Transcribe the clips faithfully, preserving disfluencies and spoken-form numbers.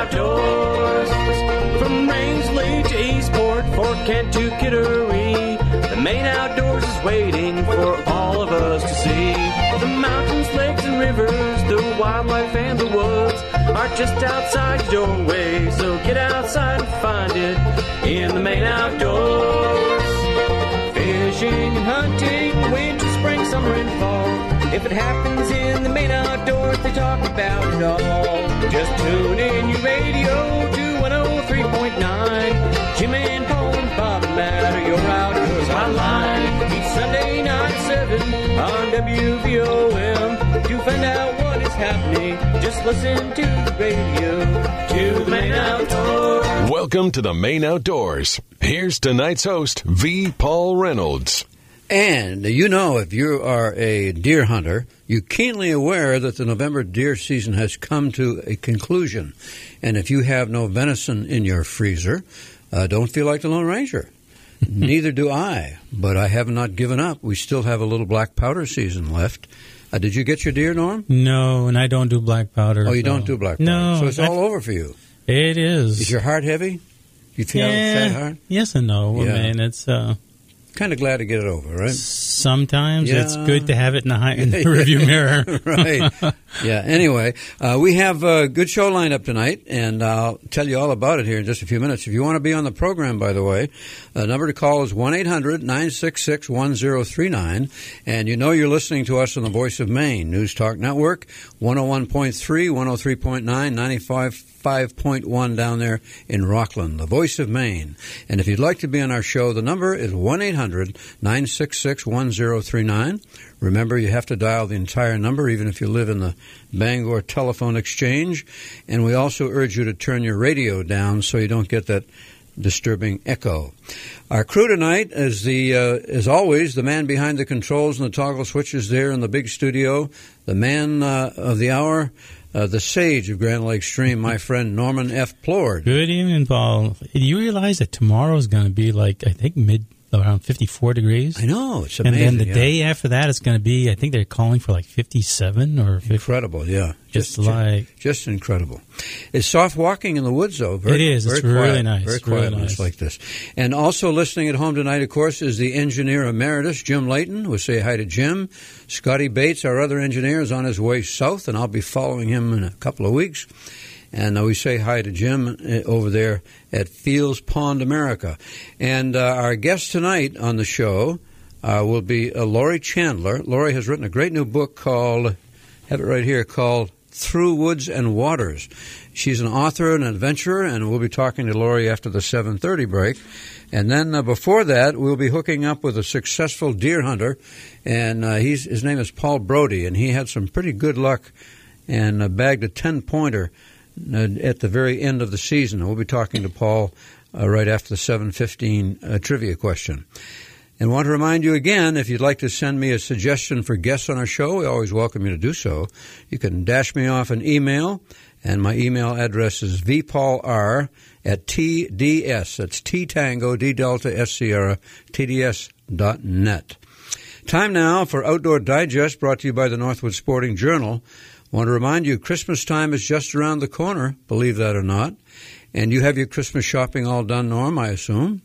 Outdoors. From Rangeley to Eastport, Fort Kent to Kittery, the Maine Outdoors is waiting for all of us to see. The mountains, lakes, and rivers, the wildlife and the woods are just outside your doorway, so get outside and find it in the Maine Outdoors. Fishing and hunting, winter, spring, summer, and fall. If it happens in the Maine Outdoors, they talk about it all. Just tune in your radio to one oh three point nine. Jim and Paul and Bob and Matt are your Outdoors Hotline. Each Sunday night at seven on W V O M. To find out what is happening, just listen to the radio. To the Maine Outdoors. Welcome to the Maine Outdoors. Here's tonight's host, V. Paul Reynolds. And you know, if you are a deer hunter, you're keenly aware that the November deer season has come to a conclusion. And if you have no venison in your freezer, uh, don't feel like the Lone Ranger. Neither do I, but I have not given up. We still have a little black powder season left. Uh, did you get your deer, Norm? No, and I don't do black powder. Oh, you so. don't do black powder? No. So it's all over for you. It is. Is your heart heavy? You feel yeah, fat heart? Yes and no. Yeah. I mean, it's... Uh, kind of glad to get it over, right? Sometimes yeah. it's good to have it in the, high, in the rearview mirror. Right. Yeah. Anyway, uh, we have a good show lined up tonight, and I'll tell you all about it here in just a few minutes. If you want to be on the program, by the way, the number to call is one eight hundred nine six six one zero three nine, and you know you're listening to us on the Voice of Maine, News Talk Network, one oh one point three, one oh three point nine, ninety-five five point one down there in Rockland, the Voice of Maine. And if you'd like to be on our show, the number is one eight hundred nine six six one zero three nine. Remember, you have to dial the entire number, even if you live in the Bangor Telephone Exchange. And we also urge you to turn your radio down so you don't get that disturbing echo. Our crew tonight is, the, uh, as always, the man behind the controls and the toggle switches there in the big studio, the man uh, of the hour, Uh, the sage of Grand Lake Stream, my friend Norman F. Plord. Good evening, Paul. Do you realize that tomorrow is going to be like, I think, mid around fifty-four degrees? I know. It's amazing. And then the yeah. day after that, it's going to be, I think they're calling for like fifty-seven or fifty. Incredible, yeah. Just, just like. Just incredible. It's soft walking in the woods, though. Very, it is. Very it's quiet, really nice. Very quiet really nice. like this. And also listening at home tonight, of course, is the engineer emeritus, Jim Layton. We'll say hi to Jim. Scotty Bates, our other engineer, is on his way south, and I'll be following him in a couple of weeks. And uh, we say hi to Jim uh, over there at Fields Pond, America. And uh, our guest tonight on the show uh, will be uh, Lori Chandler. Lori has written a great new book called, have it right here, called Through Woods and Waters. She's an author and an adventurer, and we'll be talking to Lori after the seven thirty break. And then uh, before that, we'll be hooking up with a successful deer hunter, and uh, he's, his name is Paul Brody, and he had some pretty good luck and uh, bagged a ten-pointer uh, at the very end of the season. And we'll be talking to Paul uh, right after the seven fifteen uh, trivia question. And want to remind you again, if you'd like to send me a suggestion for guests on our show, we always welcome you to do so. You can dash me off an email, and my email address is vpaulr at T D S. That's T Tango, D Delta, S Sierra, T D S dot net. Time now for Outdoor Digest, brought to you by the Northwood Sporting Journal. I want to remind you, Christmas time is just around the corner, believe that or not. And you have your Christmas shopping all done, Norm, I assume?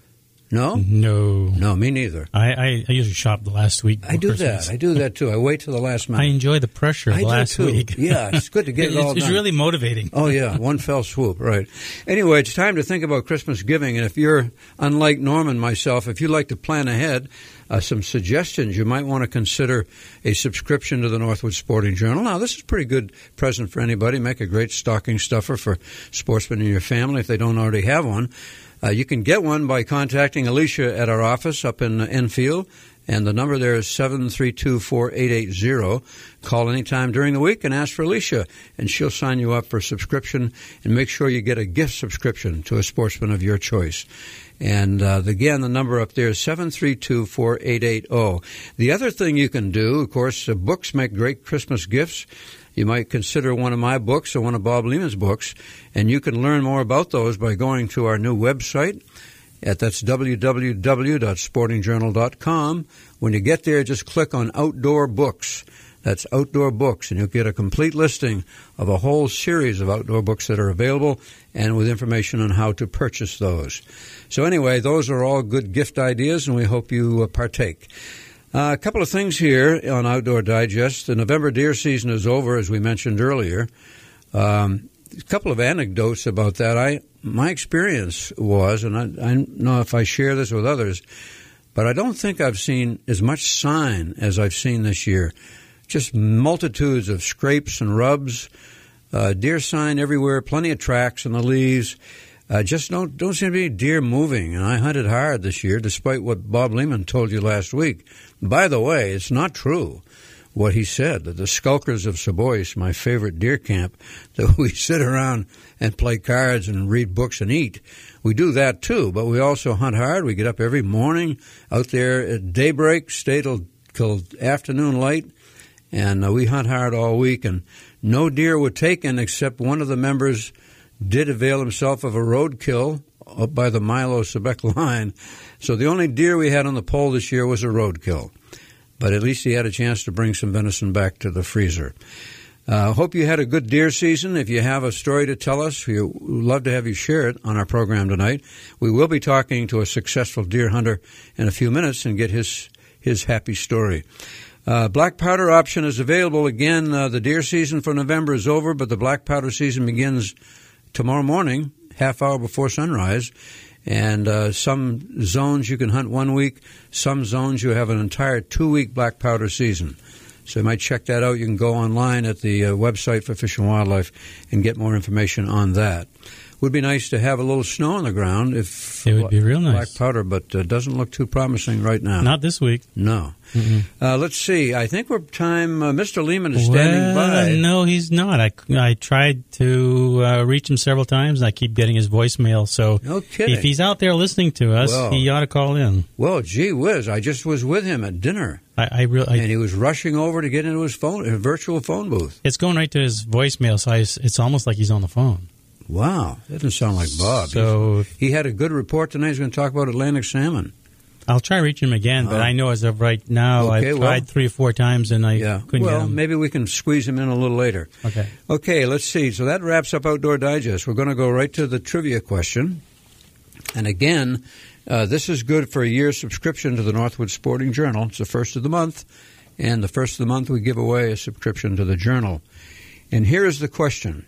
No? No. No, me neither. I, I, I usually shop the last week. I do Christmas. that. I do that, too. I wait till the last minute. I enjoy the pressure of I the last do too. week. Yeah, it's good to get it all It's done. really motivating. Oh, yeah, one fell swoop, right. Anyway, it's time to think about Christmas giving, and if you're, unlike Norm and myself, if you'd like to plan ahead, uh, some suggestions, you might want to consider a subscription to the Northwood Sporting Journal. Now, this is a pretty good present for anybody. Make a great stocking stuffer for sportsmen in your family if they don't already have one. Uh, you can get one by contacting Alicia at our office up in uh, Enfield, and the number there is seven three two, four eight eight zero. Call anytime during the week and ask for Alicia, and she'll sign you up for a subscription, and make sure you get a gift subscription to a sportsman of your choice. And uh, again, the number up there is seven three two, four eight eight zero. The other thing you can do, of course, uh, books make great Christmas gifts. You might consider one of my books or one of Bob Lehman's books, and you can learn more about those by going to our new website. At, that's w w w dot sporting journal dot com. When you get there, just click on Outdoor Books. That's Outdoor Books, and you'll get a complete listing of a whole series of outdoor books that are available and with information on how to purchase those. So anyway, those are all good gift ideas, and we hope you uh, partake. Uh, a couple of things here on Outdoor Digest. The November deer season is over, as we mentioned earlier. Um, a couple of anecdotes about that. I my experience was, and I, I don't know if I share this with others, but I don't think I've seen as much sign as I've seen this year. Just multitudes of scrapes and rubs, uh, deer sign everywhere, plenty of tracks in the leaves. Uh, just don't don't seem to be deer moving. And I hunted hard this year, despite what Bob Lehman told you last week. By the way, it's not true what he said, that the Skulkers of Sebois, my favorite deer camp, that we sit around and play cards and read books and eat. We do that too, but we also hunt hard. We get up every morning out there at daybreak, stay till, till afternoon light. And uh, we hunt hard all week, and no deer were taken except one of the members did avail himself of a roadkill up by the Milo-Sebec line. So the only deer we had on the pole this year was a roadkill. But at least he had a chance to bring some venison back to the freezer. I uh, hope you had a good deer season. If you have a story to tell us, we would love to have you share it on our program tonight. We will be talking to a successful deer hunter in a few minutes and get his his happy story. Uh, black powder option is available. Again, uh, the deer season for November is over, but the black powder season begins tomorrow morning, half hour before sunrise. And uh, some zones you can hunt one week. Some zones you have an entire two-week black powder season. So you might check that out. You can go online at the uh, website for Fish and Wildlife and get more information on that. Would be nice to have a little snow on the ground. If it would be real nice. Black powder, but uh, doesn't look too promising right now. Not this week. No. Mm-hmm. Uh, let's see. I think we're time. Uh, Mister Lehman is standing well, by. No, he's not. I, I tried to uh, reach him several times, and I keep getting his voicemail. So no kidding. If he's out there listening to us, well, he ought to call in. Well, gee whiz. I just was with him at dinner. I, I really, and he was rushing over to get into his phone, his virtual phone booth. It's going right to his voicemail, so I, it's almost like he's on the phone. Wow, that doesn't sound like Bob. So He's, he had a good report tonight. He's going to talk about Atlantic salmon. I'll try reaching him again, but uh, I know as of right now, okay, I've well, tried three or four times and I yeah. couldn't well, get him. Maybe we can squeeze him in a little later. Okay. Okay, let's see. So that wraps up Outdoor Digest. We're going to go right to the trivia question. And again, uh, this is good for a year's subscription to the Northwood Sporting Journal. It's the first of the month. And the first of the month, we give away a subscription to the Journal. And here is the question.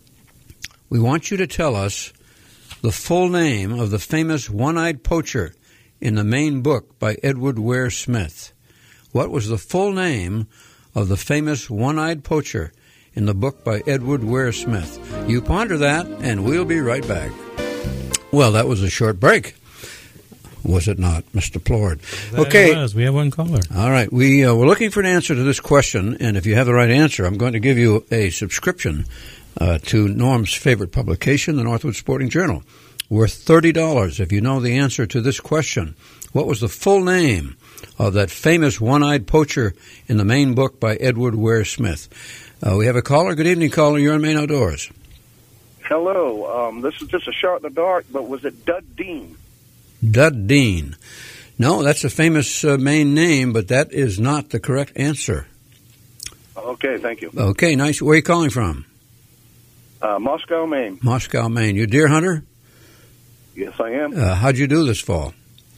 We want you to tell us the full name of the famous one-eyed poacher in the main book by Edward Ware Smith. What was the full name of the famous one-eyed poacher in the book by Edward Ware Smith? You ponder that, and we'll be right back. Well, that was a short break. Was it not, Mister Plord? That okay. It was. We have one caller. All right. We, uh, we're looking for an answer to this question, and if you have the right answer, I'm going to give you a subscription uh, to Norm's favorite publication, the Northwood Sporting Journal, worth thirty dollars. If you know the answer to this question, what was the full name of that famous one-eyed poacher in the main book by Edward Ware Smith? Uh, we have a caller. Good evening, caller. You're on Maine Outdoors. Hello. Um, this is just a shot in the dark, but was it Dud Dean? Dud Dean. No, that's a famous uh, Maine name, but that is not the correct answer. Okay, thank you. Okay, nice. Where are you calling from? Uh, Moscow, Maine. Moscow, Maine. You a deer hunter? Yes, I am. Uh, how'd you do this fall?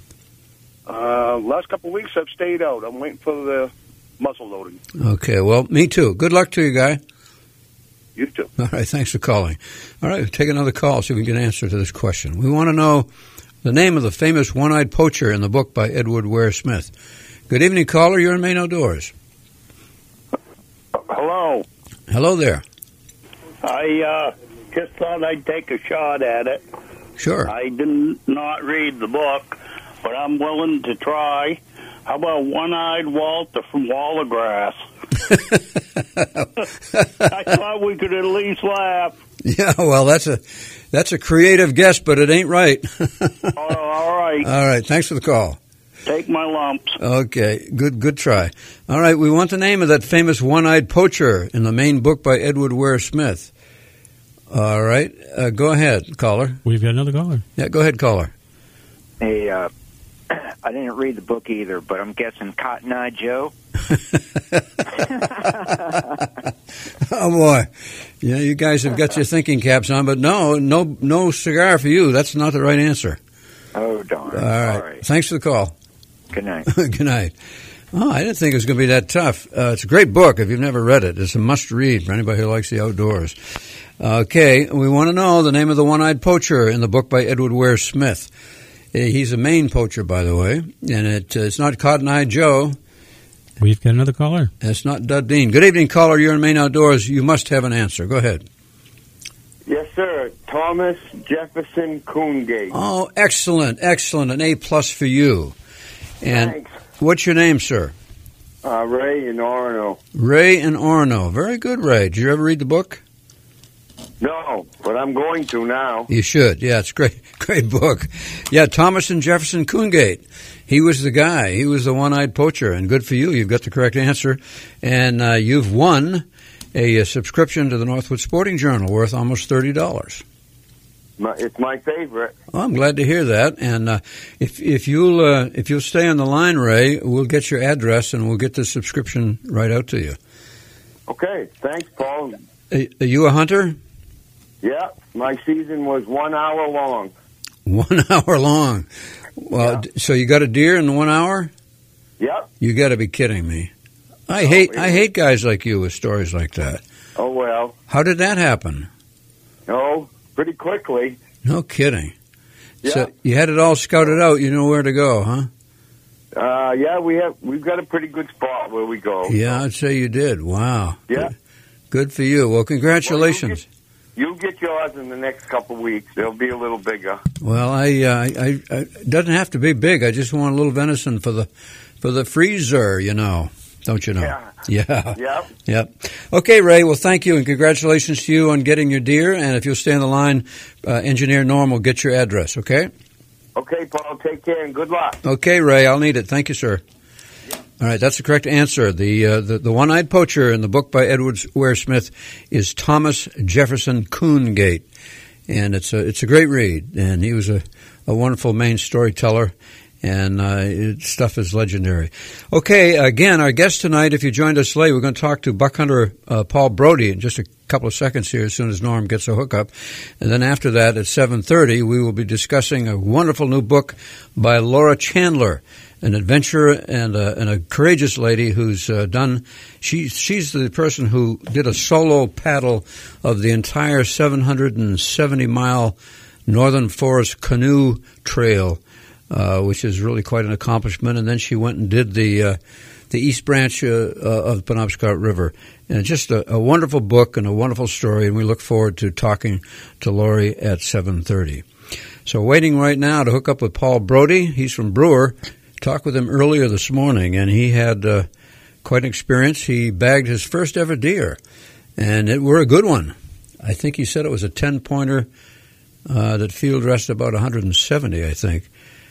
Uh, last couple of weeks I've stayed out. I'm waiting for the muzzle loading. Okay, well, me too. Good luck to you, guy. You too. All right, thanks for calling. All right, we'll take another call, see if we can get an answer to this question. We want to know the name of the famous one-eyed poacher in the book by Edward Ware Smith. Good evening, caller. You're in Maine Outdoors. Hello. Hello there. I uh, just thought I'd take a shot at it. Sure. I did not read the book, but I'm willing to try. How about One-Eyed Walter from Wallagrass? I thought we could at least laugh. Yeah, well, that's a that's a creative guess, but it ain't right. Oh, all right. All right, thanks for the call. Take my lumps. Okay, good good try. All right, we want the name of that famous one-eyed poacher in the main book by Edward Ware Smith. All right, uh, go ahead, caller. We've got another caller. Yeah, go ahead, caller. Hey, uh, I didn't read the book either, but I'm guessing Cotton Eye Joe. Oh boy, yeah, you guys have got your thinking caps on, but no, no, no cigar for you. That's not the right answer. Oh darn! All right. All right. Thanks for the call. Good night. Good night. Oh, I didn't think it was going to be that tough. Uh, it's a great book if you've never read it. It's a must-read for anybody who likes the outdoors. Okay, we want to know the name of the one-eyed poacher in the book by Edward Ware Smith. He's a Maine poacher, by the way, and it, uh, it's not Cotton Eye Joe. We've got another caller. It's not Dud Dean. Good evening, caller. You're in Maine Outdoors. You must have an answer. Go ahead. Yes, sir. Thomas Jefferson Coongate. Oh, excellent, excellent. An A-plus for you. And Thanks. What's your name, sir? Uh, Ray in Orono. Ray in Orono. Very good, Ray. Did you ever read the book? No, but I'm going to now. You should. Yeah, it's a great, great book. Yeah, Thomas and Jefferson Coongate. He was the guy. He was the one-eyed poacher, and good for you. You've got the correct answer, and uh, you've won a, a subscription to the Northwood Sporting Journal worth almost thirty dollars. My, it's my favorite. Well, I'm glad to hear that. And uh, if if you'll uh, if you'll stay on the line, Ray, we'll get your address and we'll get the subscription right out to you. Okay, thanks, Paul. Are, are you a hunter? Yeah, my season was one hour long. One hour long. Well, Yeah. so you got a deer in one hour? Yep. You got to be kidding me. I hate I hate guys like you with stories like that. Oh, well. How did that happen? No, pretty quickly. No kidding. Yeah. So you had it all scouted out. You know where to go, huh? Uh, yeah, we have, we've got a pretty good spot where we go. Yeah, I'd say you did. Wow. Yeah. Good, good for you. Well, congratulations. You'll get yours in the next couple of weeks. They'll be a little bigger. Well, I, uh, I, I, I, it doesn't have to be big. I just want a little venison for the, for the freezer, you know. Don't you know? Yeah. Yeah. Yep. Yep. Okay, Ray. Well, thank you, and congratulations to you on getting your deer. And if you'll stay on the line, uh, Engineer Norm will get your address, okay? Okay, Paul, take care and good luck. Okay, Ray. I'll need it. Thank you, sir. All right, that's the correct answer. The, uh, the the one-eyed poacher in the book by Edward Ware Smith is Thomas Jefferson Coongate, and it's a it's a great read. And he was a, a wonderful Maine storyteller, and uh, it, stuff is legendary. Okay, again, our guest tonight. If you joined us late, we're going to talk to buck hunter uh, Paul Brody in just a couple of seconds here, as soon as Norm gets a hookup, and then after that at seven thirty, we will be discussing a wonderful new book by Laura Chandler. An adventurer and a, and a courageous lady who's uh, done. She she's the person who did a solo paddle of the entire seven hundred seventy mile Northern Forest Canoe Trail, uh, which is really quite an accomplishment. And then she went and did the uh, the East Branch uh, uh, of the Penobscot River. And just a, a wonderful book and a wonderful story. And we look forward to talking to Lori at seven thirty. So waiting right now to hook up with Paul Brody. He's from Brewer. Talked with him earlier this morning, and he had uh, quite an experience. He bagged his first ever deer, and it were a good one. I think he said it was a ten-pointer uh, that field dressed about one hundred seventy, I think.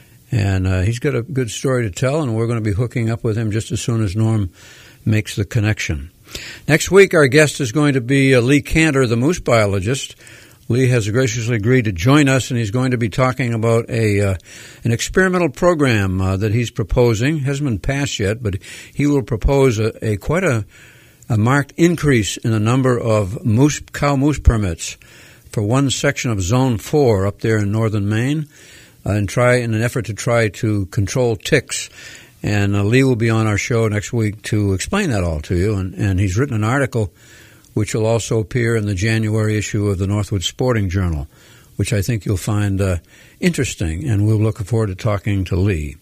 And uh, he's got a good story to tell, and we're going to be hooking up with him just as soon as Norm makes the connection. Next week, our guest is going to be uh, Lee Cantor, the moose biologist. Lee has graciously agreed to join us, and he's going to be talking about a uh, an experimental program uh, that he's proposing. Hasn't been passed yet, but he will propose a, a quite a, a marked increase in the number of moose cow moose permits for one section of Zone Four up there in northern Maine, uh, and try in an effort to try to control ticks. And uh, Lee will be on our show next week to explain that all to you. And, and he's written an article which will also appear in the January issue of the Northwood Sporting Journal, which I think you'll find uh, interesting, and we'll look forward to talking to Lee.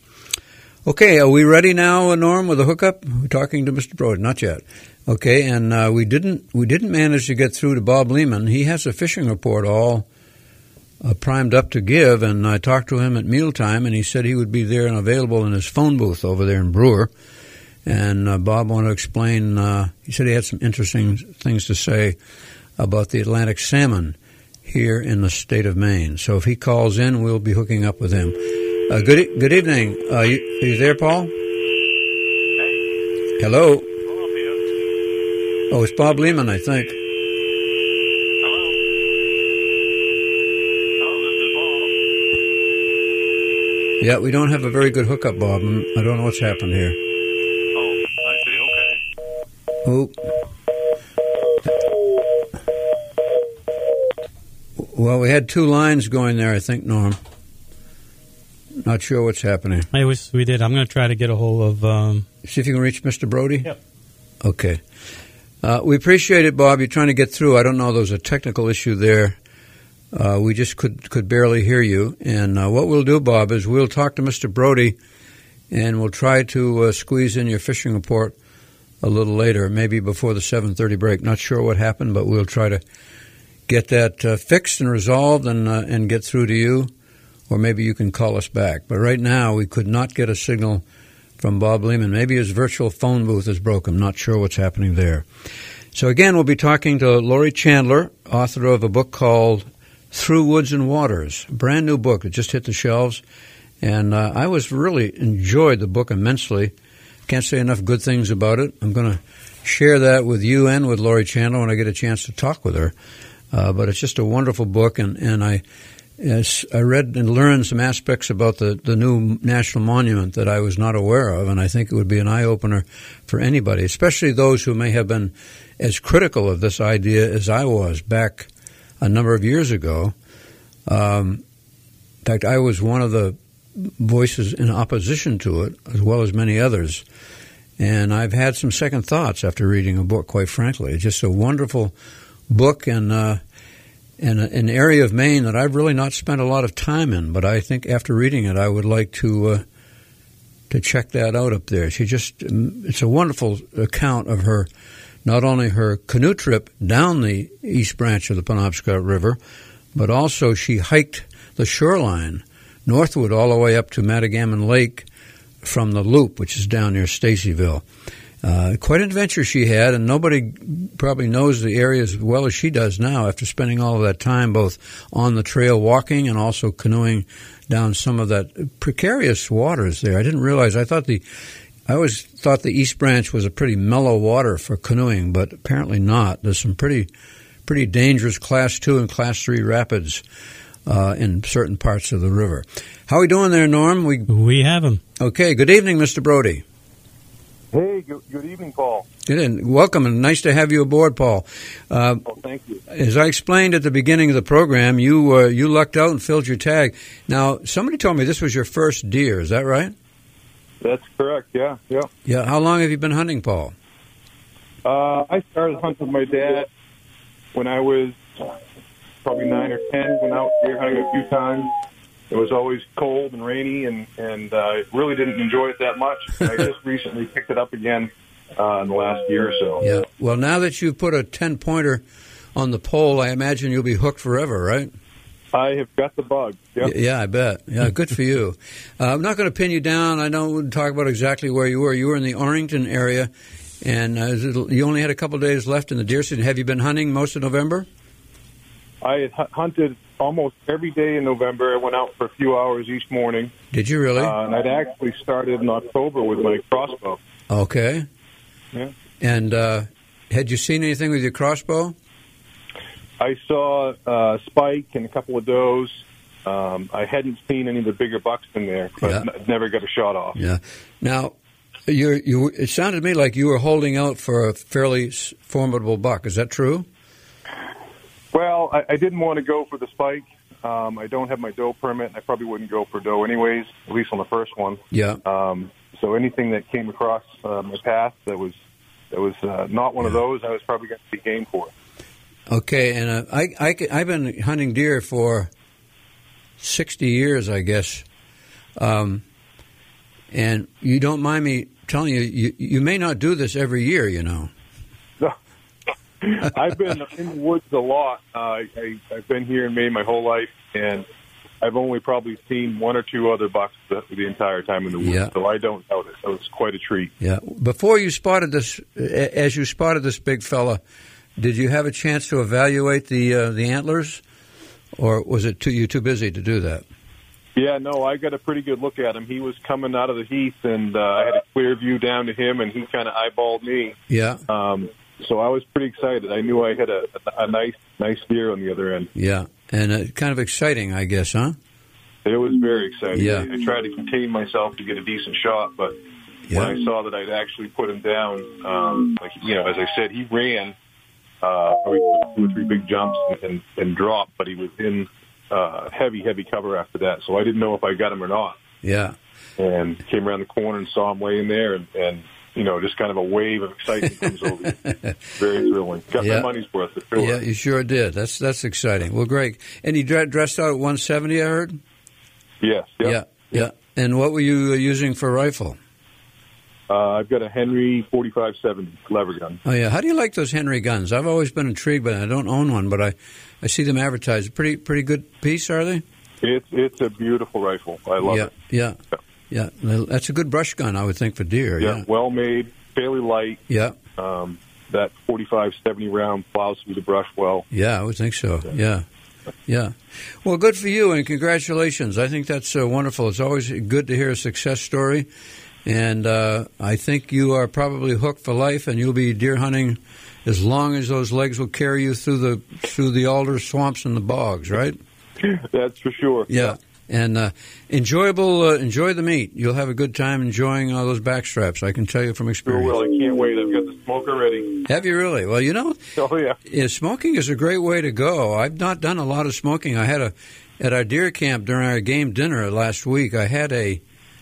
Okay, are we ready now, Norm, with a hookup? We're talking to Mister Brody. Not yet. Okay, and uh, we didn't we didn't manage to get through to Bob Lehman. He has a fishing report all uh, primed up to give, and I talked to him at mealtime, and he said he would be there and available in his phone booth over there in Brewer. And uh, Bob wanted to explain, uh, he said he had some interesting things to say about the Atlantic salmon here in the state of Maine. So if he calls in, we'll be hooking up with him. Uh, good e- good evening. Uh, you, are you there, Paul? Hey. Hello? Hello, Oh, it's Bob Lehman, I think. Hello? Hello, this is Yeah, we don't have a very good hookup, Bob. I don't know what's happened here. Oh, I see. Okay. Oh. Well, we had two lines going there, I think, Norm. Not sure what's happening. I wish we did. I'm going to try to get a hold of... Um... See if you can reach Mister Brody? Yep. Okay. Uh, we appreciate it, Bob. You're trying to get through. I don't know. There was a technical issue there. Uh, we just could could barely hear you. And uh, what we'll do, Bob, is we'll talk to Mister Brody, and we'll try to uh, squeeze in your fishing report a little later, maybe before the seven thirty break. Not sure what happened, but we'll try to get that uh, fixed and resolved and uh, and get through to you, or maybe you can call us back. But right now, we could not get a signal from Bob Lehman. Maybe his virtual phone booth is broken. Not sure what's happening there. So again, we'll be talking to Lori Chandler, author of a book called Through Woods and Waters, a brand new book that just hit the shelves. And uh, I was really enjoyed the book immensely. Can't say enough good things about it. I'm going to share that with you and with Lori Chandler when I get a chance to talk with her. Uh, but it's just a wonderful book, and, and I as I read and learned some aspects about the, the new national monument that I was not aware of, and I think it would be an eye-opener for anybody, especially those who may have been as critical of this idea as I was back a number of years ago. Um, in fact, I was one of the voices in opposition to it, as well as many others. And I've had some second thoughts after reading a book, quite frankly. It's just a wonderful book, and uh, and an area of Maine that I've really not spent a lot of time in. But I think after reading it, I would like to uh, to check that out up there. She just it's a wonderful account of her, not only her canoe trip down the East Branch of the Penobscot River, but also she hiked the shoreline northward all the way up to Matagamon Lake from the Loop, which is down near Stacyville. Uh, quite an adventure she had, and nobody probably knows the area as well as she does now after spending all of that time both on the trail walking and also canoeing down some of that precarious waters there. I didn't realize, I thought the, I always thought the East Branch was a pretty mellow water for canoeing, but apparently not. There's some pretty, pretty dangerous Class two and Class three rapids Uh, in certain parts of the river. How are we doing there, Norm? We we have him. Okay. Good evening, Mister Brody. Hey, good, good evening, Paul. Good evening. Welcome, and nice to have you aboard, Paul. Uh, Oh, thank you. as I explained at the beginning of the program, you uh, you lucked out and filled your tag. Now, somebody told me this was your first deer. Is that right? That's correct. Yeah, yeah. Yeah. How long have you been hunting, Paul? Uh, I started hunting with my dad when I was probably nine or ten. Went out deer hunting a few times. It was always cold and rainy, and and uh, really didn't enjoy it that much. I just recently picked it up again uh, in the last year or so. Yeah. Well, now that you've put a ten pointer on the pole, I imagine you'll be hooked forever, right? I have got the bug. Yep. Y- Yeah, I bet. Yeah, good for you. Uh, I'm not going to pin you down. I don't talk about exactly where you were. You were in the Orrington area, and uh, is it- you only had a couple of days left in the deer season. Have you been hunting most of November? I had hu- hunted almost every day in November. I went out for a few hours each morning. Did you really? Uh, and I'd actually started in October with my crossbow. Okay. Yeah. And uh, had you seen anything with your crossbow? I saw uh, Spike and a couple of does. Um, I hadn't seen any of the bigger bucks in there, but Yeah. n- never got a shot off. Yeah. Now, you're, you. It sounded to me like you were holding out for a fairly s- formidable buck. Is that true? Well, I, I didn't want to go for the Spike. Um, I don't have my doe permit, and I probably wouldn't go for doe anyways, at least on the first one. Yeah. Um, so anything that came across uh, my path that was that was uh, not one of those, I was probably going to be game for. Okay, and uh, I, I, I've been hunting deer for sixty years, I guess. Um, and you don't mind me telling you, you, you may not do this every year, you know. I've been in the woods a lot. Uh, I, I, I've been here in Maine my whole life, and I've only probably seen one or two other bucks the, the entire time in the woods, Yeah. so I don't doubt it. So it's quite a treat. Yeah. Before you spotted this, a- as you spotted this big fella, did you have a chance to evaluate the uh, the antlers, or was it too you too busy to do that? Yeah, no, I got a pretty good look at him. He was coming out of the heath, and uh, I had a clear view down to him, and he kind of eyeballed me. Yeah. Um, so I was pretty excited. I knew I had a, a, a nice, nice deer on the other end. Yeah, and uh, kind of exciting, I guess, huh? It was very exciting. Yeah. I, I tried to contain myself to get a decent shot, but Yeah. when I saw that I'd actually put him down, um, like you know, as I said, he ran uh, probably two or three big jumps and, and, and dropped, but he was in uh, heavy, heavy cover after that. So I didn't know if I got him or not. Yeah. And came around the corner and saw him laying there, and, and you know, just kind of a wave of excitement comes over you. Very thrilling. Got Yeah. my money's worth. For sure. Yeah, you sure did. That's that's exciting. Well, great. And you dre- dressed out at one seventy, I heard? Yes. Yep. Yeah, yeah. And what were you uh, using for rifle? Uh, I've got a Henry forty-five seventy lever gun. Oh, yeah. How do you like those Henry guns? I've always been intrigued by them. I don't own one, but I, I see them advertised. Pretty pretty good piece, are they? It's it's a beautiful rifle. I love yeah, it. Yeah, yeah. That's a good brush gun, I would think, for deer. Yeah, Yeah. well made, fairly light. Yeah. Um, that forty-five seventy round plows through the brush well. Yeah, I would think so. Yeah. Yeah. Well, good for you, and congratulations. I think that's uh, wonderful. It's always good to hear a success story. And uh, I think you are probably hooked for life, and you'll be deer hunting as long as those legs will carry you through the through the alder swamps and the bogs, right? That's for sure. Yeah, and uh, enjoyable. Uh, enjoy the meat. You'll have a good time enjoying all those back straps. I can tell you from Sure experience. will. I can't wait. I've got the smoker ready. Have you really? Well, you know, Oh yeah. yeah, smoking is a great way to go. I've not done a lot of smoking. I had a at our deer camp during our game dinner last week. I had a.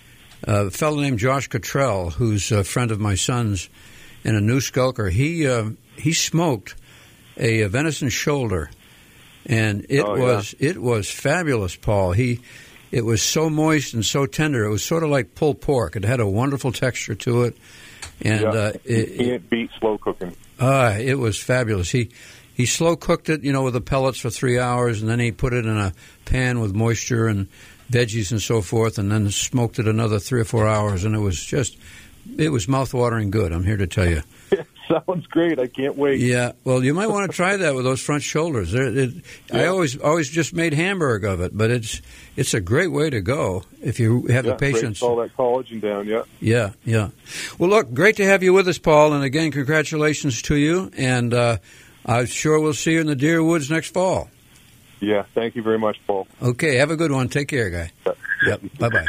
A fellow named Josh Cottrell, who's a friend of my son's and a new skulker, he uh, he smoked a, a venison shoulder, and it Oh, yeah. was it was fabulous, Paul. He it was so moist and so tender. It was sort of like pulled pork. It had a wonderful texture to it, and yeah. uh, it, you can't beat slow cooking. uh, it was fabulous. He he slow cooked it, you know, with the pellets for three hours, and then he put it in a pan with moisture and veggies and so forth, and then smoked it another three or four hours, and it was just, it was mouth-watering good, I'm here to tell you. Sounds great. I can't wait. Yeah, well, you might want to try that with those front shoulders. It, it, I Yeah. always always just made hamburger of it, but it's it's a great way to go if you have Yeah, the patience. breaks all that collagen down, yeah. Yeah, yeah. Well, look, great to have you with us, Paul, and again, congratulations to you, and uh, I'm sure we'll see you in the deer woods next fall. Yeah, thank you very much, Paul. Okay, have a good one. Take care, guy. Yep, bye-bye.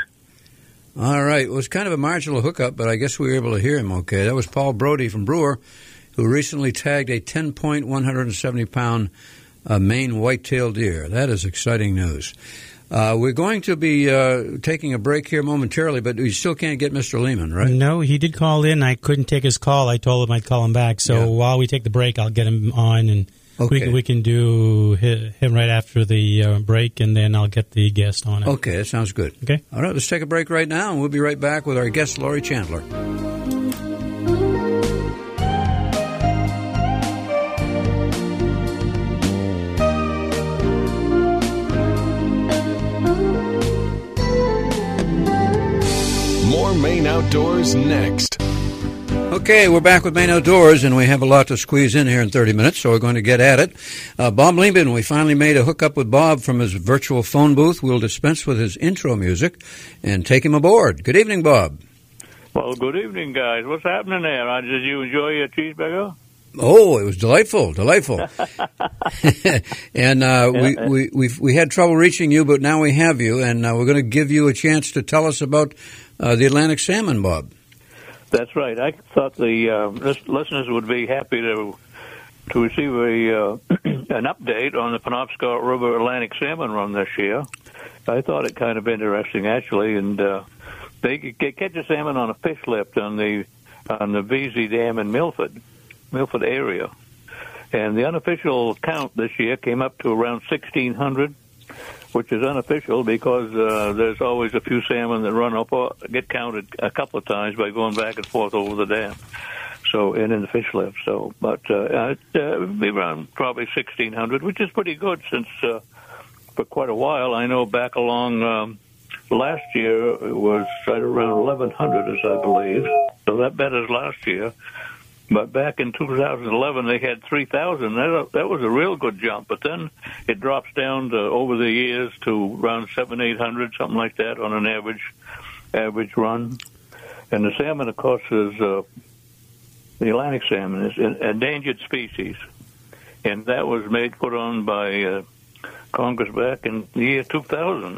All right, it was kind of a marginal hookup, but I guess we were able to hear him okay. That was Paul Brody from Brewer, who recently tagged a ten-point, one hundred seventy pound uh, Maine white-tailed deer. That is exciting news. Uh, we're going to be uh, taking a break here momentarily, but we still can't get Mister Lehman, right? No, he did call in. I couldn't take his call. I told him I'd call him back. So Yeah. while we take the break, I'll get him on, and Okay. we, can, we can do hi- him right after the uh, break, and then I'll get the guest on it. Okay, that sounds good. Okay. All right, let's take a break right now, and we'll be right back with our guest, Laurie Chandler. More Maine Outdoors next. Okay, we're back with Maine Outdoors, and we have a lot to squeeze in here in thirty minutes, so we're going to get at it. Uh, Bob Lehman, we finally made a hookup with Bob from his virtual phone booth. We'll dispense with his intro music and take him aboard. Good evening, Bob. Well, good evening, guys. What's happening there? Uh, Did you enjoy your cheeseburger? Oh, it was delightful, delightful. and uh, we, we, we've, we had trouble reaching you, but now we have you, and uh, we're going to give you a chance to tell us about uh, the Atlantic salmon, Bob. That's right. I thought the uh, lis- listeners would be happy to to receive a uh, an update on the Penobscot River Atlantic salmon run this year. I thought it kind of interesting, actually, and uh, they get, catch a salmon on a fish lift on the on the V Z Dam in Milford, Milford area, and the unofficial count this year came up to around sixteen hundred. Which is unofficial because uh, there's always a few salmon that run up or get counted a couple of times by going back and forth over the dam. So and in the fish lift. So, but uh, it uh, would be around probably sixteen hundred, which is pretty good since uh, for quite a while. I know back along um, last year it was right around eleven hundred, as I believe. So that betters last year. But back in two thousand eleven, they had three thousand. That, that was a real good jump. But then it drops down to, over the years to around seven, eight hundred, something like that, on an average average run. And the salmon, of course, is uh, the Atlantic salmon is an endangered species, and that was made put on by uh, Congress back in the year two thousand.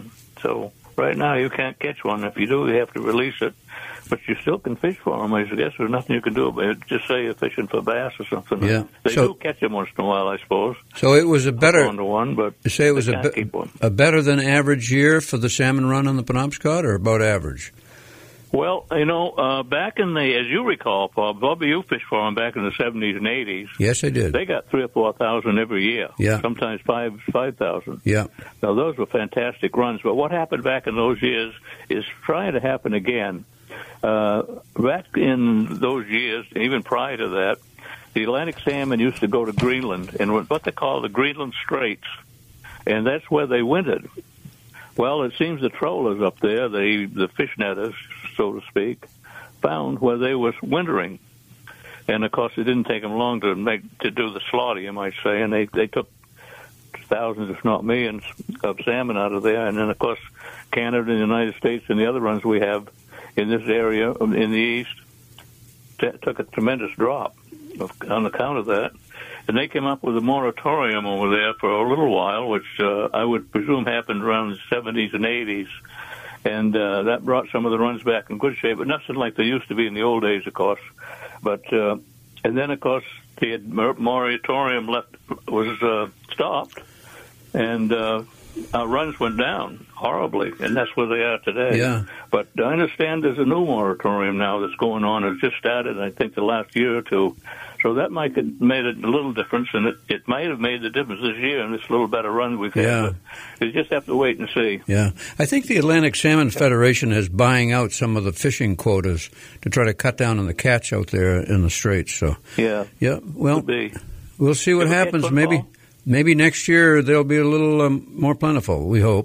So right now you can't catch one. If you do, you have to release it. But you still can fish for them. I guess there's nothing you can do about it. Just say you're fishing for bass or something. Yeah. They so, do catch them once in a while, I suppose. So it was a better one to one, but you say it was they a, can't be, keep one. a better than average year for the salmon run on the Penobscot, or about average? Well, you know, uh, back in the, as you recall, Paul, Bobby, you fished for them back in the seventies and eighties. Yes, I did. They got three or four thousand every year. Yeah. Sometimes five, five thousand. Yeah. Now those were fantastic runs. But what happened back in those years is trying to happen again. Uh, back in those years, even prior to that, the Atlantic salmon used to go to Greenland and what they call the Greenland Straits, and that's where they wintered. Well, it seems the trollers up there, the the fish netters, so to speak, found where they was wintering, and of course it didn't take them long to make to do the slaughter, you might say, and they they took thousands, if not millions, of salmon out of there, and then of course Canada and the United States and the other runs we have in this area in the east t- took a tremendous drop on account of that. And they came up with a moratorium over there for a little while, which uh, I would presume happened around the seventies and eighties. And uh, that brought some of the runs back in good shape, but nothing like they used to be in the old days, of course. But uh, and then, of course, the moratorium left was uh, stopped, and uh, our runs went down horribly, and that's where they are today. Yeah. But I understand there's a new moratorium now that's going on. It just started, I think, the last year or two. So that might have made a little difference, and it, it might have made the difference this year in this little better run we've had. Yeah. But you just have to wait and see. Yeah. I think the Atlantic Salmon Federation is buying out some of the fishing quotas to try to cut down on the catch out there in the straits. So Yeah. Yeah. Well, Could be. we'll see what Ever catch happens. one, Maybe Paul? maybe next year they'll be a little um, more plentiful, we hope.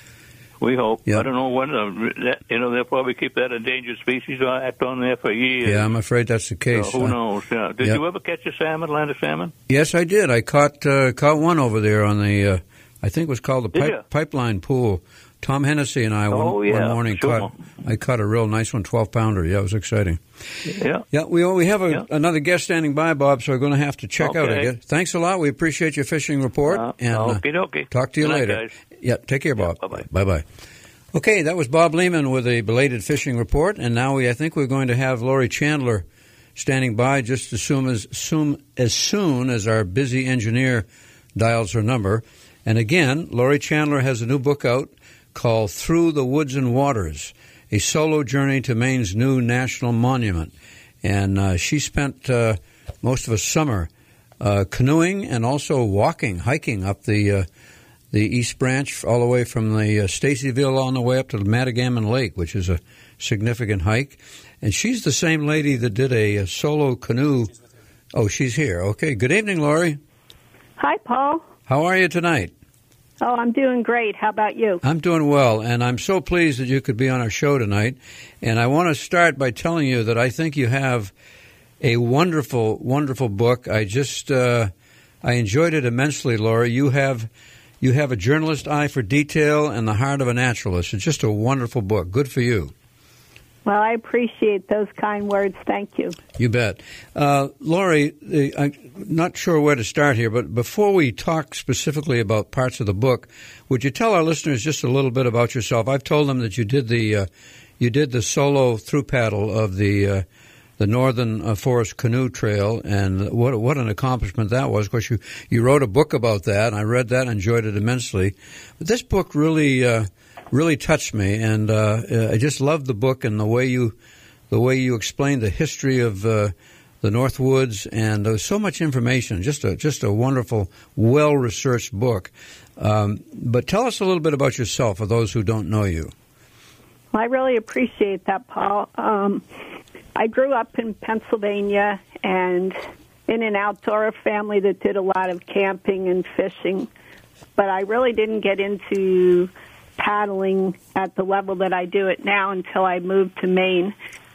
We hope. Yeah. I don't know when, uh, that, you know, they'll probably keep that endangered species act on there for years. Yeah, I'm afraid that's the case. So who Uh, knows? Yeah. Did yeah. you ever catch a salmon, Atlantic salmon? Yes, I did. I caught uh, caught one over there on the, uh, I think it was called the Did ya? pipe, Pipeline Pool. Tom Hennessy and I one, Oh, yeah. one morning Sure. caught. I caught a real nice one, twelve pounder. Yeah, it was exciting. Yeah. Yeah, we we have a, Yeah. another guest standing by, Bob. So we're going to have to check out. I Okay. guess. Thanks a lot. We appreciate your fishing report. Uh, and uh, okie dokie. talk to you Good night, later. guys. Yeah, take care, Bob. Yeah, bye-bye. Bye bye. Okay, that was Bob Lehman with a belated fishing report, and now we I think we're going to have Lori Chandler standing by just as soon as soon as soon as our busy engineer dials her number. And again, Lori Chandler has a new book out called Through the Woods and Waters, a solo journey to Maine's new national monument. And uh, she spent uh, most of a summer uh, canoeing and also walking, hiking up the uh, the East Branch all the way from the uh, Stacyville on the way up to the Matagamon Lake, which is a significant hike. And she's the same lady that did a, a solo canoe. Oh, she's here. Okay. Good evening, Lori. Hi, Paul. How are you tonight? Oh, I'm doing great. How about you? I'm doing well, and I'm so pleased that you could be on our show tonight. And I want to start by telling you that I think you have a wonderful, wonderful book. I just uh, I enjoyed it immensely, Lori. You have you have a journalist eye for detail and the heart of a naturalist. It's just a wonderful book. Good for you. Well, I appreciate those kind words. Thank you. You bet. Uh, Lori, I'm not sure where to start here, but before we talk specifically about parts of the book, would you tell our listeners just a little bit about yourself? I've told them that you did the uh, you did the solo through paddle of the uh, the Northern uh, Forest Canoe Trail, and what what an accomplishment that was. Of course, you, you wrote a book about that, and I read that and enjoyed it immensely. But this book really uh, really touched me, and uh, I just loved the book and the way you the way you explained the history of uh, the Northwoods, and there was so much information. Just a just a wonderful, well researched book. Um, but tell us a little bit about yourself for those who don't know you. Well, I really appreciate that, Paul. Um, I grew up in Pennsylvania and in an outdoor family that did a lot of camping and fishing, but I really didn't get into paddling at the level that I do it now until I moved to Maine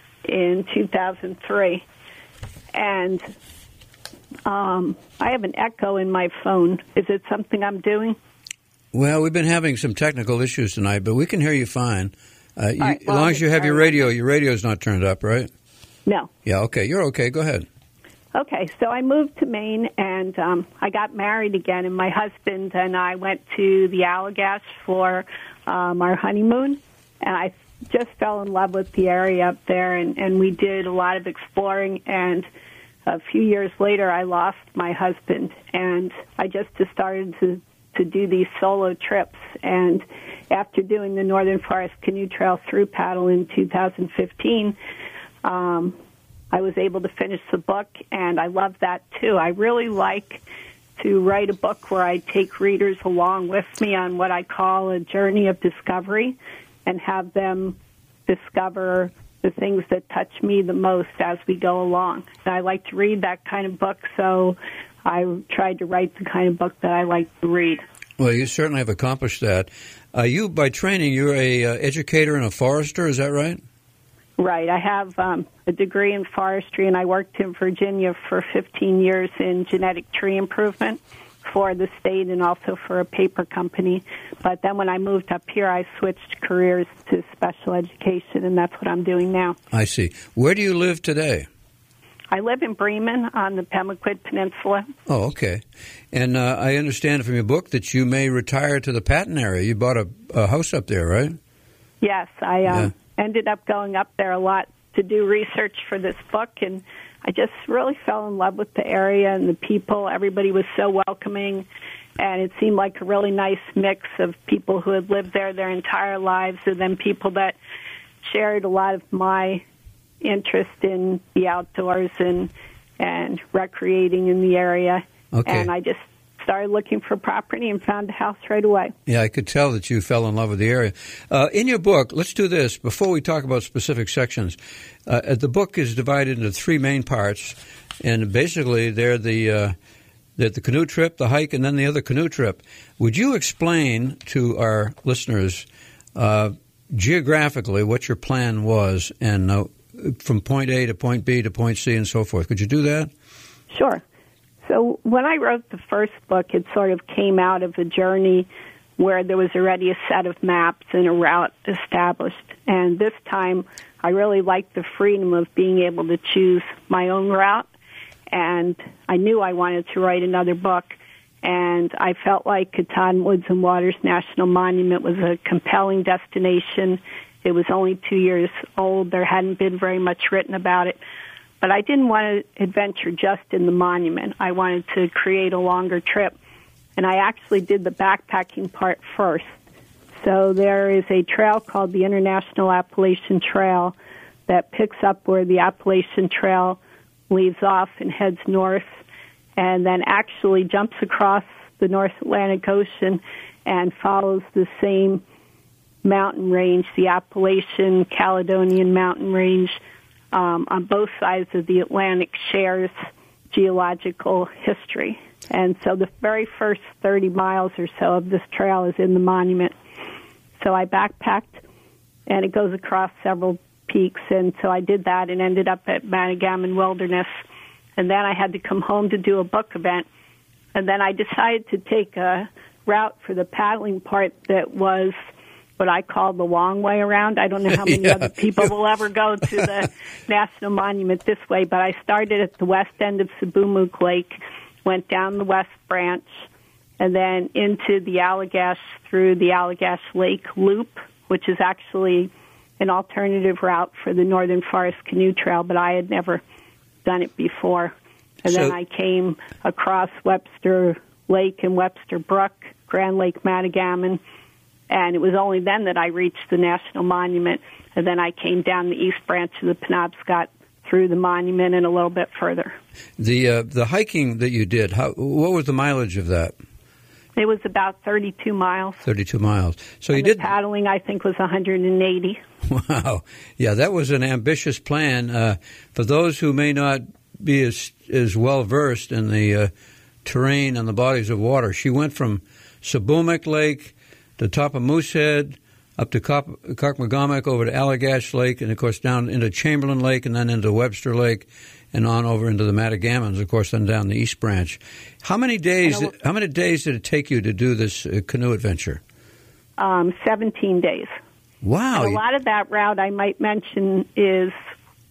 in two thousand three. And um, I have an echo in my phone. Is it something I'm doing? Well, we've been having some technical issues tonight, but we can hear you fine. Uh, you, right, well, as long as you have your radio, your radio's not turned up, right? No. Yeah, okay. You're okay. Go ahead. Okay, so I moved to Maine, and um, I got married again, and my husband and I went to the Allagash for um, our honeymoon, and I just fell in love with the area up there, and, and we did a lot of exploring, and a few years later I lost my husband, and I just started to, to do these solo trips, and after doing the Northern Forest Canoe Trail through paddle in two thousand fifteen, um, I was able to finish the book, and I love that, too. I really like to write a book where I take readers along with me on what I call a journey of discovery and have them discover the things that touch me the most as we go along. And I like to read that kind of book, so I tried to write the kind of book that I like to read. Well, you certainly have accomplished that. Uh, you, by training, you're a uh, educator and a forester, is that right? Right. I have um, a degree in forestry, and I worked in Virginia for fifteen years in genetic tree improvement for the state and also for a paper company. But then when I moved up here, I switched careers to special education, and that's what I'm doing now. I see. Where do you live today? I live in Bremen on the Pemaquid Peninsula. Oh, okay. And uh, I understand from your book that you may retire to the Patton area. You bought a, a house up there, right? Yes, I um, Yeah. ended up going up there a lot to do research for this book, and I just really fell in love with the area and the people. Everybody was so welcoming, and it seemed like a really nice mix of people who had lived there their entire lives and then people that shared a lot of my interest in the outdoors and and recreating in the area. Okay. And I just started looking for property and found a house right away. Yeah, I could tell that you fell in love with the area. Uh, in your book, let's do this. Before we talk about specific sections, uh, the book is divided into three main parts, and basically they're the, uh, they're the canoe trip, the hike, and then the other canoe trip. Would you explain to our listeners uh, geographically what your plan was and uh, from point A to point B to point C and so forth? Could you do that? Sure. So when I wrote the first book, it sort of came out of a journey where there was already a set of maps and a route established. And this time, I really liked the freedom of being able to choose my own route. And I knew I wanted to write another book. And I felt like Katahdin Woods and Waters National Monument was a compelling destination. It was only two years old. There hadn't been very much written about it. But I didn't want to adventure just in the monument. I wanted to create a longer trip. And I actually did the backpacking part first. So there is a trail called the International Appalachian Trail that picks up where the Appalachian Trail leaves off and heads north, and then actually jumps across the North Atlantic Ocean and follows the same mountain range, the Appalachian Caledonian mountain range, Um, on both sides of the Atlantic shares geological history. And so the very first thirty miles or so of this trail is in the monument. So I backpacked, and it goes across several peaks, and so I did that and ended up at Matagamon Wilderness. And then I had to come home to do a book event. And then I decided to take a route for the paddling part that was what I call the long way around. I don't know how many Yeah. other people will ever go to the National Monument this way, but I started at the west end of Seboomook Lake, went down the West Branch, and then into the Allagash through the Allagash Lake Loop, which is actually an alternative route for the Northern Forest Canoe Trail, but I had never done it before. And So- then I came across Webster Lake and Webster Brook, Grand Lake Matagamon, and it was only then that I reached the National Monument, and then I came down the East Branch of the Penobscot through the monument and a little bit further. The uh, the hiking that you did, how, what was the mileage of that? It was about thirty-two miles. thirty-two miles. So and you the did. paddling, I think, was one hundred eighty. Wow. Yeah, that was an ambitious plan. Uh, for those who may not be as, as well versed in the uh, terrain and the bodies of water, she went from Seboomook Lake to top of Moosehead, up to Cockmagomic, over to Allagash Lake, and, of course, down into Chamberlain Lake, and then into Webster Lake, and on over into the Matagamons, of course, then down the East Branch. How many days? And a- How many days did it take you to do this uh, canoe adventure? Um, seventeen days. Wow! And a lot of that route, I might mention, is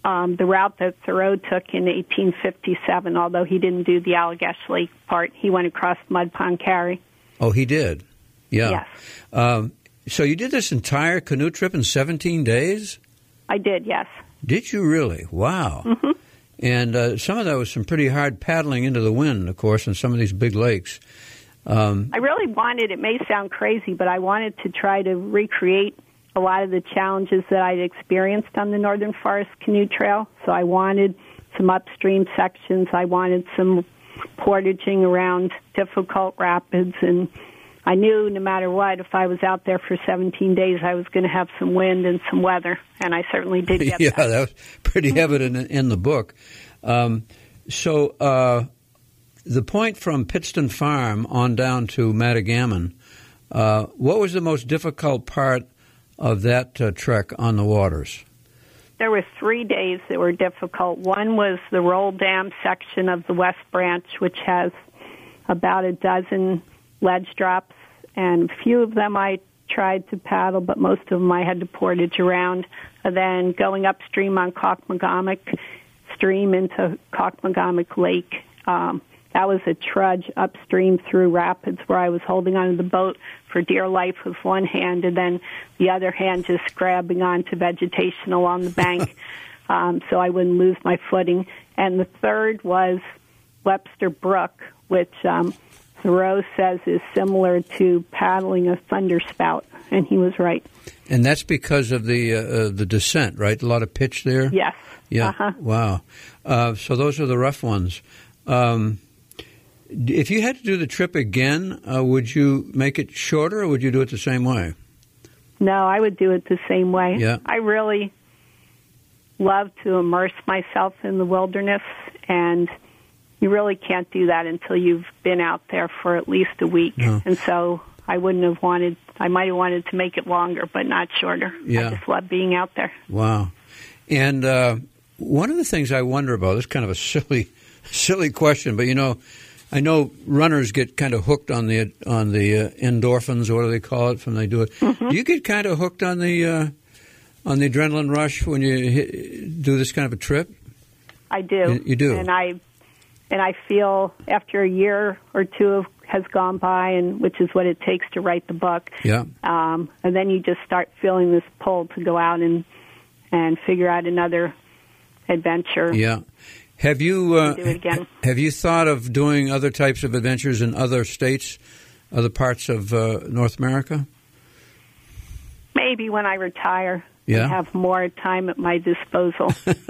um, the route that Thoreau took in eighteen fifty-seven, although he didn't do the Allagash Lake part. He went across Mud Pond Carry. Oh, he did? Yeah. Yes. Um, so you did this entire canoe trip in seventeen days? I did, yes. Did you really? Wow. Mm-hmm. And uh, some of that was some pretty hard paddling into the wind, of course, in some of these big lakes. Um, I really wanted, it may sound crazy, but I wanted to try to recreate a lot of the challenges that I'd experienced on the Northern Forest Canoe Trail. So I wanted some upstream sections. I wanted some portaging around difficult rapids. And I knew no matter what, if I was out there for seventeen days, I was going to have some wind and some weather. And I certainly did get yeah, that. Yeah, that was pretty evident in, in the book. Um, so uh, the point from Pittston Farm on down to Matagamon, uh, what was the most difficult part of that uh, trek on the waters? There were three days that were difficult. One was the Roll Dam section of the West Branch, which has about a dozen ledge drops, and a few of them I tried to paddle, but most of them I had to portage around. And then going upstream on Cockmagomic stream into Cockmagomic Lake, um, that was a trudge upstream through rapids where I was holding onto the boat for dear life with one hand and then the other hand just grabbing onto vegetation along the bank um, so I wouldn't lose my footing. And the third was Webster Brook, which um, Thoreau says is similar to paddling a thunderspout, and he was right. And that's because of the uh, uh, the descent, right? A lot of pitch there? Yes. Yeah. Uh-huh. Wow. Uh, so those are the rough ones. Um, if you had to do the trip again, uh, would you make it shorter or would you do it the same way? No, I would do it the same way. Yeah. I really love to immerse myself in the wilderness, and you really can't do that until you've been out there for at least a week. No. And so I wouldn't have wanted, I might have wanted to make it longer, but not shorter. Yeah. I just love being out there. Wow. And uh, one of the things I wonder about, this is kind of a silly, silly question, but you know, I know runners get kind of hooked on the on the uh, endorphins, or what do they call it, when they do it. Mm-hmm. Do you get kind of hooked on the uh, on the adrenaline rush when you hit, do this kind of a trip? I do. You, you do. And I and I feel after a year or two has gone by, and which is what it takes to write the book. Yeah. Um, and then you just start feeling this pull to go out and and figure out another adventure. Yeah. Have you uh, do it again. have you thought of doing other types of adventures in other states, other parts of uh, North America? Maybe when I retire Yeah. and have more time at my disposal.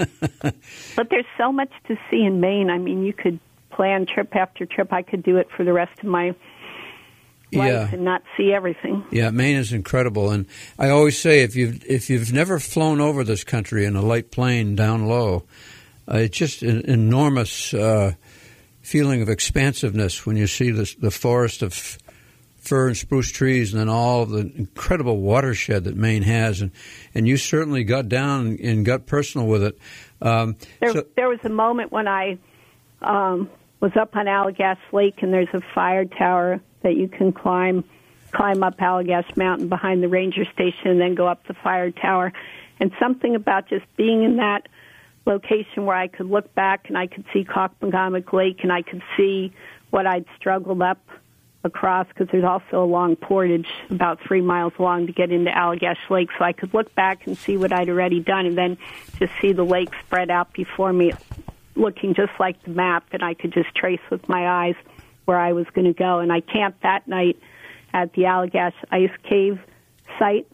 But there's so much to see in Maine. I mean, you could plan trip after trip. I could do it for the rest of my life Yeah. and not see everything. Yeah, Maine is incredible, and I always say if you've if you've never flown over this country in a light plane down low, uh, it's just an enormous uh, feeling of expansiveness when you see this, the forest of fir and spruce trees, and then all the incredible watershed that Maine has, and and you certainly got down and got personal with it. Um, There, so, there was a moment when I um, was up on Allagash Lake, and there's a fire tower that you can climb climb up Allagash Mountain behind the ranger station and then go up the fire tower. And something about just being in that location where I could look back and I could see Cockmagomic Lake and I could see what I'd struggled up across, because there's also a long portage about three miles long to get into Allagash Lake. So I could look back and see what I'd already done and then just see the lake spread out before me, looking just like the map, and I could just trace with my eyes where I was going to go. And I camped that night at the Allagash Ice Cave site,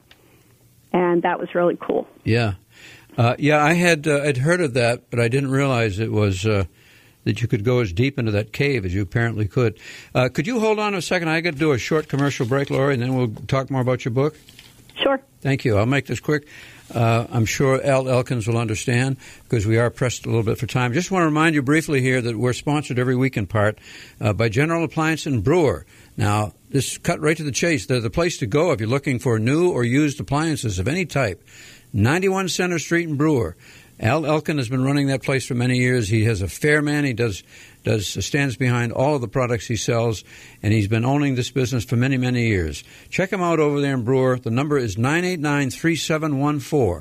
and that was really cool. yeah, uh, yeah, I had uh, I'd heard of that, but I didn't realize it was uh, that you could go as deep into that cave as you apparently could. Uh, could you hold on a second? I got to do a short commercial break, Lori, and then we'll talk more about your book. Sure. Thank you. I'll make this quick. Uh, I'm sure Al Elkins will understand because we are pressed a little bit for time. Just want to remind you briefly here that we're sponsored every week in part uh, by General Appliance and Brewer. Now, this cut right to the chase. They're the place to go if you're looking for new or used appliances of any type. ninety-one Center Street in Brewer. Al Elkin has been running that place for many years. He has a fair man. He does does stands behind all of the products he sells, and he's been owning this business for many, many years. Check him out over there in Brewer. The number is nine eight nine, three seven one four.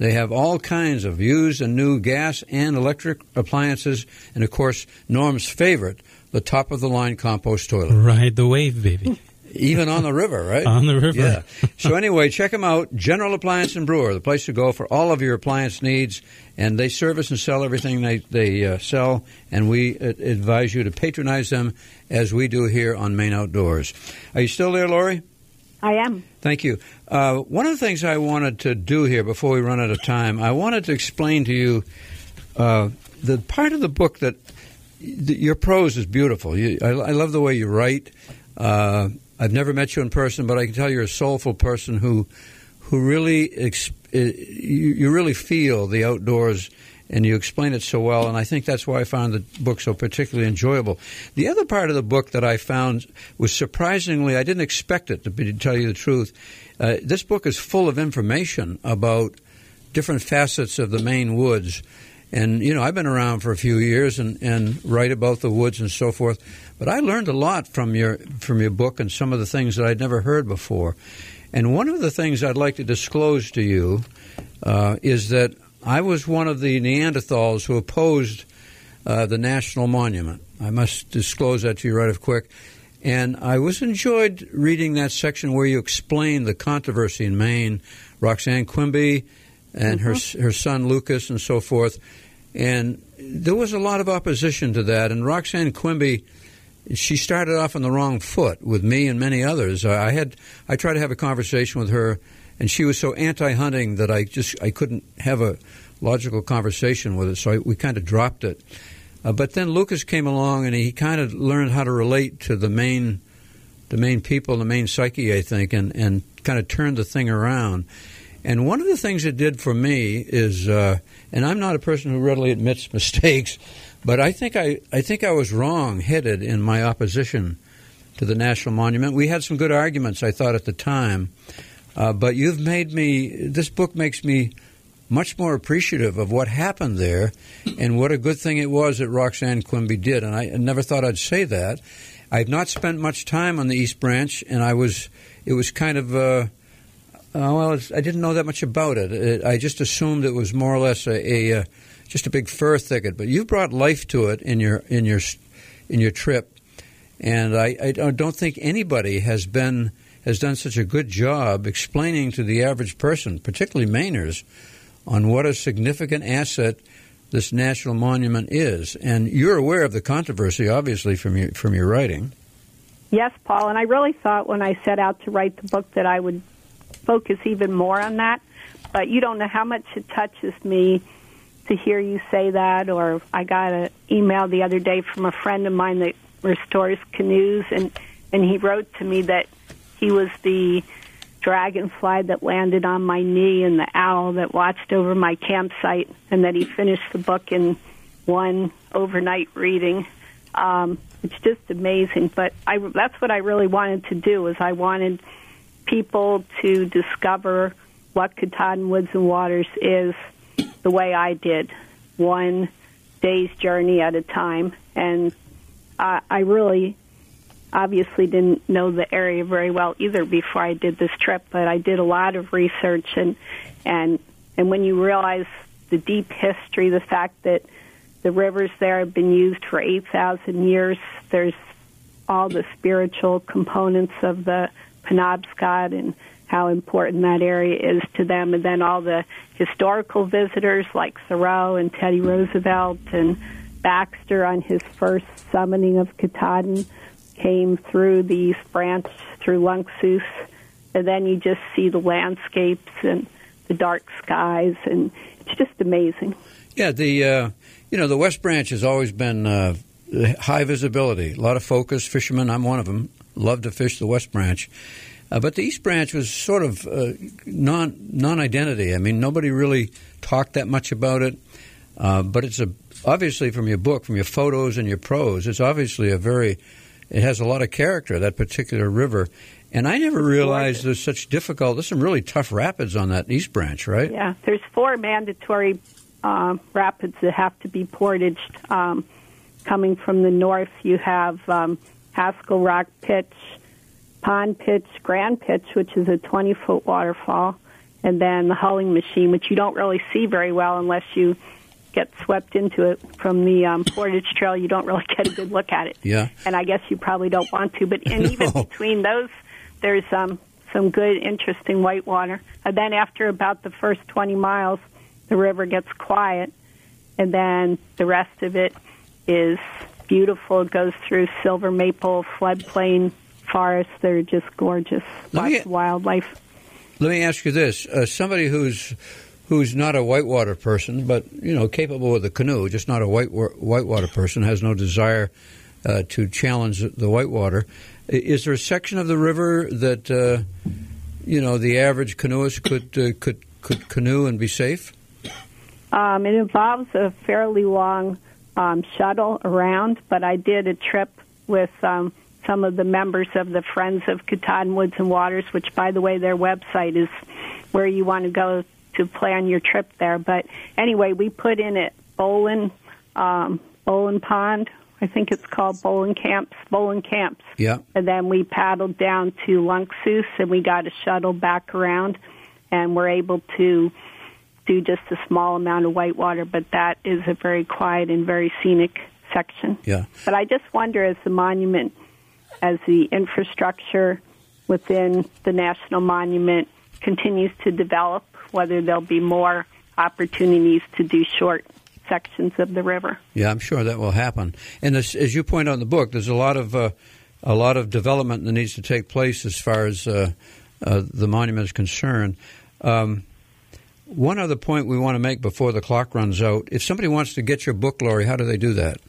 They have all kinds of used and new gas and electric appliances, and, of course, Norm's favorite, the top-of-the-line compost toilet. Ride the wave, baby. Even on the river, right? On the river. Yeah. So anyway, check them out. General Appliance and Brewer, the place to go for all of your appliance needs. And they service and sell everything they, they uh, sell. And we uh, advise you to patronize them as we do here on Maine Outdoors. Are you still there, Lori? I am. Thank you. Uh, one of the things I wanted to do here before we run out of time, I wanted to explain to you uh, the part of the book that th- your prose is beautiful. You, I, I love the way you write. Uh, I've never met you in person, but I can tell you're a soulful person who who really exp- you, you really feel the outdoors, and you explain it so well, and I think that's why I found the book so particularly enjoyable. The other part of the book that I found was surprisingly, I didn't expect it, to, be, to tell you the truth. Uh, this book is full of information about different facets of the Maine woods. And, you know, I've been around for a few years and, and write about the woods and so forth, but I learned a lot from your from your book and some of the things that I'd never heard before. And one of the things I'd like to disclose to you uh, is that I was one of the Neanderthals who opposed uh, the National Monument. I must disclose that to you right off quick. And I was enjoyed reading that section where you explain the controversy in Maine, Roxanne Quimby and mm-hmm. her her son Lucas and so forth. And there was a lot of opposition to that. And Roxanne Quimby, she started off on the wrong foot with me and many others. I had I tried to have a conversation with her, and she was so anti-hunting that I just I couldn't have a logical conversation with her. So I, we kind of dropped it. Uh, but then Lucas came along, and he kind of learned how to relate to the main the main people, the main psyche, I think, and, and kind of turned the thing around. And one of the things it did for me is, uh, and I'm not a person who readily admits mistakes, but I think I, I think I was wrong-headed in my opposition to the National Monument. We had some good arguments, I thought, at the time, uh, but you've made me, this book makes me much more appreciative of what happened there and what a good thing it was that Roxanne Quimby did. And I never thought I'd say that. I've not spent much time on the East Branch, and I was, it was kind of... Uh, Uh, well, it's, I didn't know that much about it. it. I just assumed it was more or less a, a uh, just a big fir thicket. But you brought life to it in your in your in your trip, and I, I don't think anybody has been has done such a good job explaining to the average person, particularly Mainers, on what a significant asset this national monument is. And you're aware of the controversy, obviously, from your from your writing. Yes, Paul, and I really thought when I set out to write the book that I would focus even more on that, but you don't know how much it touches me to hear you say that. Or I got an email the other day from a friend of mine that restores canoes, and, and he wrote to me that he was the dragonfly that landed on my knee and the owl that watched over my campsite, and that he finished the book in one overnight reading. Um, it's just amazing, but I, that's what I really wanted to do, is I wanted people to discover what Katahdin Woods and Waters is the way I did, one day's journey at a time. And uh, I really obviously didn't know the area very well either before I did this trip, but I did a lot of research. And, and, and when you realize the deep history, the fact that the rivers there have been used for eight thousand years, there's all the spiritual components of the Penobscot and how important that area is to them, and then all the historical visitors like Thoreau and Teddy Roosevelt and Baxter on his first summoning of Katahdin came through the East Branch, through Lunksous, and then you just see the landscapes and the dark skies, and it's just amazing. Yeah, the uh, you know the West Branch has always been uh, high visibility, a lot of focus. Fishermen, I'm one of them, love to fish the West Branch. Uh, but the East Branch was sort of uh, non, non-identity. I mean, nobody really talked that much about it. Uh, but it's a obviously from your book, from your photos and your prose, it's obviously a very, it has a lot of character, that particular river. And I never realized there's such difficult, there's some really tough rapids on that East Branch, right? Yeah, there's four mandatory uh, rapids that have to be portaged. Um, coming from the north, you have um, Haskell Rock Pitch, Pond Pitch, Grand Pitch, which is a twenty-foot waterfall, and then the hulling machine, which you don't really see very well unless you get swept into it from the um, Portage Trail. You don't really get a good look at it. Yeah. And I guess you probably don't want to. But and even No. between those, there's um, some good, interesting whitewater. And then after about the first twenty miles, the river gets quiet, and then the rest of it is beautiful. It goes through silver maple floodplain forests. They're just gorgeous. Let Lots me- of wildlife. Let me ask you this: uh, somebody who's who's not a whitewater person, but you know, capable with a canoe, just not a white whitewater person, has no desire uh, to challenge the whitewater. I- Is there a section of the river that uh, you know the average canoeist could uh, could could canoe and be safe? Um, it involves a fairly long um, shuttle around, but I did a trip with um, some of the members of the Friends of Katahdin Woods and Waters, which, by the way, their website is where you want to go to plan your trip there. But anyway, we put in at Bolin, um, Bolin Pond. I think it's called Bolin Camps, Bolin Camps. Yeah. And then we paddled down to Lunksoos, and we got a shuttle back around, and we're able to do just a small amount of whitewater, but that is a very quiet and very scenic section. Yeah. But I just wonder, as the monument, as the infrastructure within the National Monument continues to develop, whether there'll be more opportunities to do short sections of the river. Yeah, I'm sure that will happen. And as, as you point out in the book, there's a lot of uh, a lot of development that needs to take place as far as uh, uh, the monument is concerned. Um, one other point we want to make before the clock runs out: if somebody wants to get your book, Laurie, how do they do that?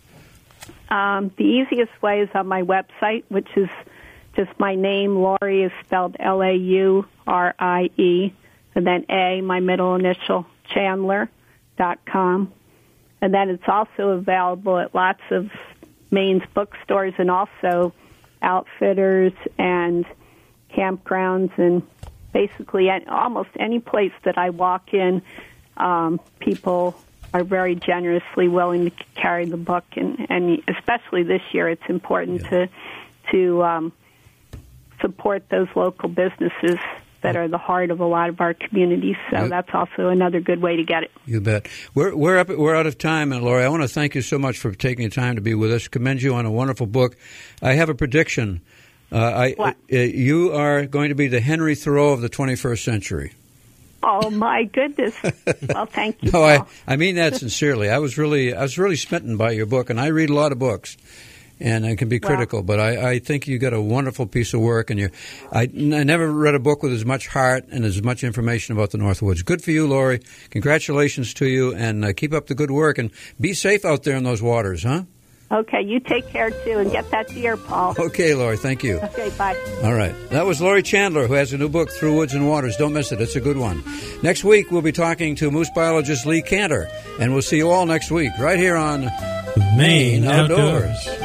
Um, the easiest way is on my website, which is just my name. Laurie is spelled L A U R I E, and then A, my middle initial, Chandler dot com. And then it's also available at lots of Maine's bookstores and also outfitters and campgrounds and basically any, almost any place that I walk in, um, people are very generously willing to carry the book, and, and especially this year, it's important Yeah. to to um, support those local businesses that are the heart of a lot of our communities. So Yep. that's also another good way to get it. You bet. We're we're up. We're out of time, and Laurie, I want to thank you so much for taking the time to be with us. Commend you on a wonderful book. I have a prediction. Uh, I What? Uh, you are going to be the Henry Thoreau of the twenty-first century. Oh my goodness! Well, thank you. No, I, Paul. I mean that sincerely. I was really I was really smitten by your book, and I read a lot of books, and I can be Well- critical, but I, I think you got a wonderful piece of work, and you I, I never read a book with as much heart and as much information about the Northwoods. Good for you, Laurie. Congratulations to you, and uh, keep up the good work, and be safe out there in those waters, huh? Okay, you take care too, and get that deer, Paul. Okay, Laurie, thank you. Okay, bye. All right. That was Laurie Chandler, who has a new book, Through Woods and Waters. Don't miss it. It's a good one. Next week, we'll be talking to moose biologist Lee Cantor, and we'll see you all next week right here on Maine Outdoors. Outdoors.